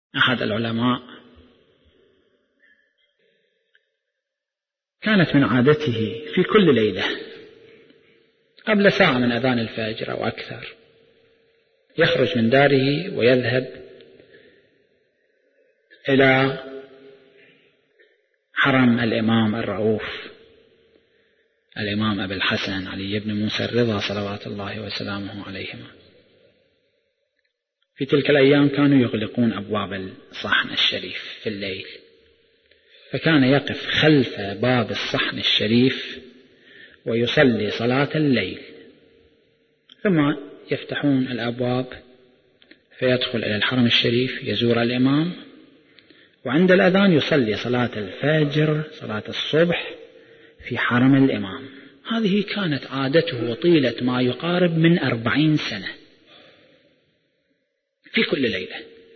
أحد العلماء كانت من عادته في كل ليلة قبل ساعة من أذان الفجر أو أكثر يخرج من داره ويذهب إلى حرم الإمام الرؤوف الإمام أبي الحسن علي بن موسى الرضا صلوات الله وسلامه عليهما. في تلك الأيام كانوا يغلقون أبواب الصحن الشريف في الليل، فكان يقف خلف باب الصحن الشريف ويصلي صلاة الليل، ثم يفتحون الأبواب فيدخل إلى الحرم الشريف يزور الإمام، وعند الأذان يصلي صلاة الفجر صلاة الصبح في حرم الإمام. هذه كانت عادته طيلة ما يقارب من 40 سنة في كل ليلة،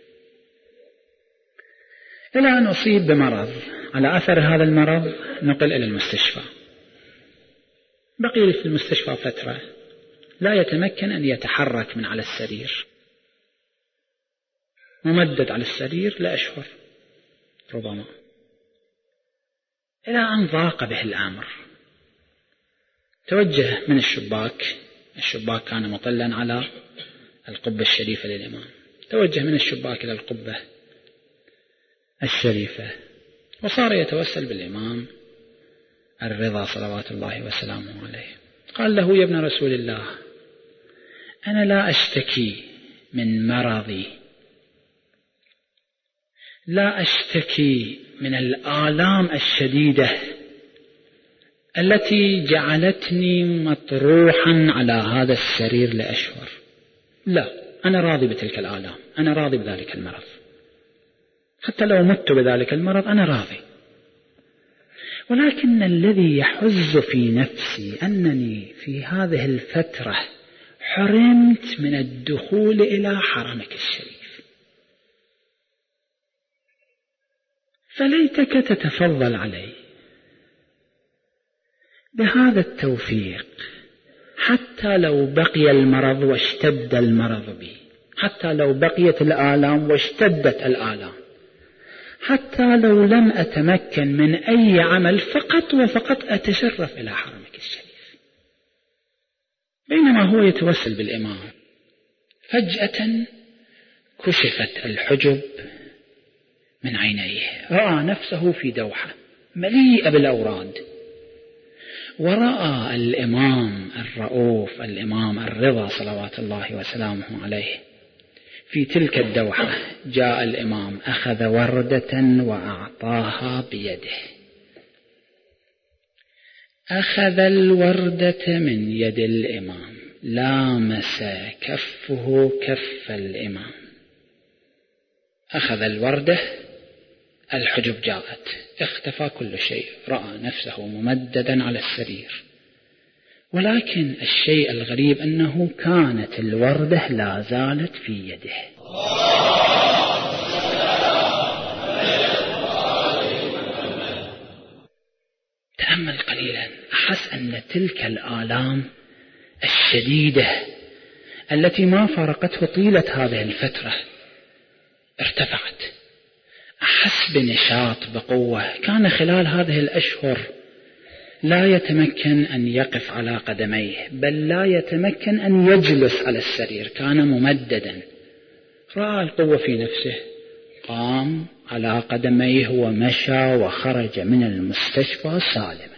إلى أن أصيب بمرض. على أثر هذا المرض نقل إلى المستشفى، بقي في المستشفى فترة لا يتمكن أن يتحرك من على السرير، ممدد على السرير لأشهر ربما، إلى أن ضاق به الأمر. توجه من الشباك كان مطلا على القبة الشريفة للإمام، توجه من الشباك إلى القبة الشريفة وصار يتوسل بالإمام الرضا صلوات الله وسلامه عليه. قال له: يا ابن رسول الله، أنا لا أشتكي من مرضي، لا أشتكي من الآلام الشديدة التي جعلتني مطروحا على هذا السرير لأشهر، لا، أنا راضي بتلك الآلام، أنا راضي بذلك المرض، حتى لو مت بذلك المرض أنا راضي. ولكن الذي يحز في نفسي أنني في هذه الفترة حرمت من الدخول إلى حرمك الشريف، فليتك تتفضل علي بهذا التوفيق، حتى لو بقي المرض واشتد المرض بي، حتى لو بقيت الآلام واشتدت الآلام، حتى لو لم أتمكن من أي عمل، فقط وفقط أتشرف إلى حرمك الشريف. بينما هو يتوسل بالإمام فجأة كشفت الحجب من عينيه، رأى نفسه في دوحة مليئة بالأوراد، ورأى الإمام الرؤوف الإمام الرضا صلوات الله وسلامه عليه في تلك الدوحة. جاء الإمام أخذ وردة وأعطاها بيده، أخذ الوردة من يد الإمام، لامس كفه كف الإمام، أخذ الوردة، الحجب جاءت، اختفى كل شيء، رأى نفسه ممددا على السرير. ولكن الشيء الغريب أنه كانت الوردة لا زالت في يده. تأمل قليلا، أحس أن تلك الآلام الشديدة التي ما فارقته طيلة هذه الفترة ارتفعت، أحس بنشاط بقوة. كان خلال هذه الأشهر لا يتمكن أن يقف على قدميه، بل لا يتمكن أن يجلس على السرير، كان ممددا. رأى القوة في نفسه، قام على قدميه ومشى وخرج من المستشفى سالما.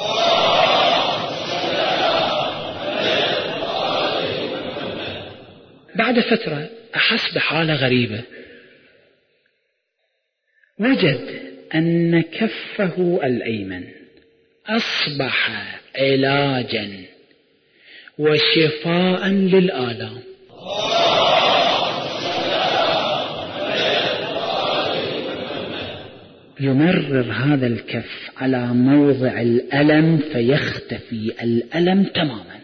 بعد فترة أحس بحالة غريبة، وجد أن كفه الأيمن أصبح علاجا وشفاء للآلام. يمرر هذا الكف على موضع الألم فيختفي الألم تماما.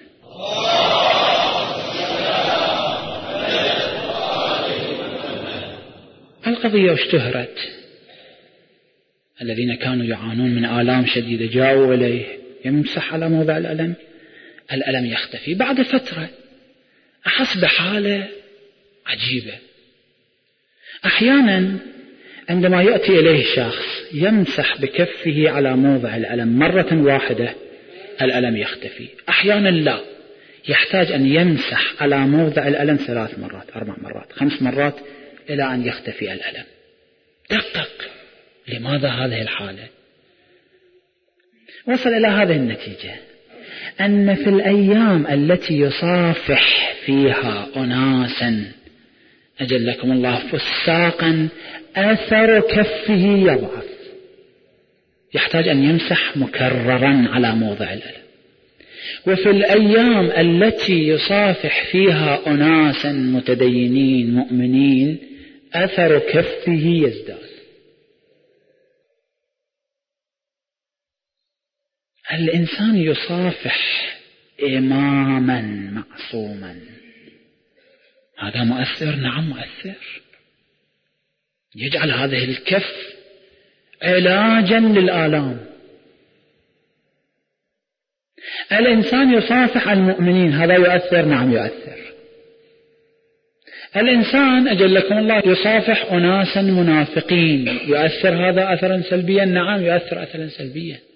القضية اشتهرت، الذين كانوا يعانون من آلام شديدة جاءوا إليه، يمسح على موضع الألم، الألم يختفي. بعد فترة أحس بحالة عجيبة، أحيانا عندما يأتي إليه شخص يمسح بكفه على موضع الألم مرة واحدة الألم يختفي، أحيانا لا، يحتاج أن يمسح على موضع الألم 3 مرات 4 مرات 5 مرات إلى أن يختفي الألم. دقق لماذا هذه الحالة؟ وصل إلى هذه النتيجة، أن في الأيام التي يصافح فيها أناسا أجلكم الله فساقا أثر كفه يضعف، يحتاج أن يمسح مكررا على موضع الألم. وفي الأيام التي يصافح فيها أناسا متدينين مؤمنين أثر كفه يزداد. الإنسان يصافح إماما معصوما، هذا مؤثر؟ نعم مؤثر، يجعل هذه الكف علاجا للآلام. الإنسان يصافح المؤمنين، هذا يؤثر؟ نعم يؤثر. الإنسان أجلكم الله يصافح أناسا منافقين، يؤثر هذا أثرا سلبيا؟ نعم يؤثر أثرا سلبيا.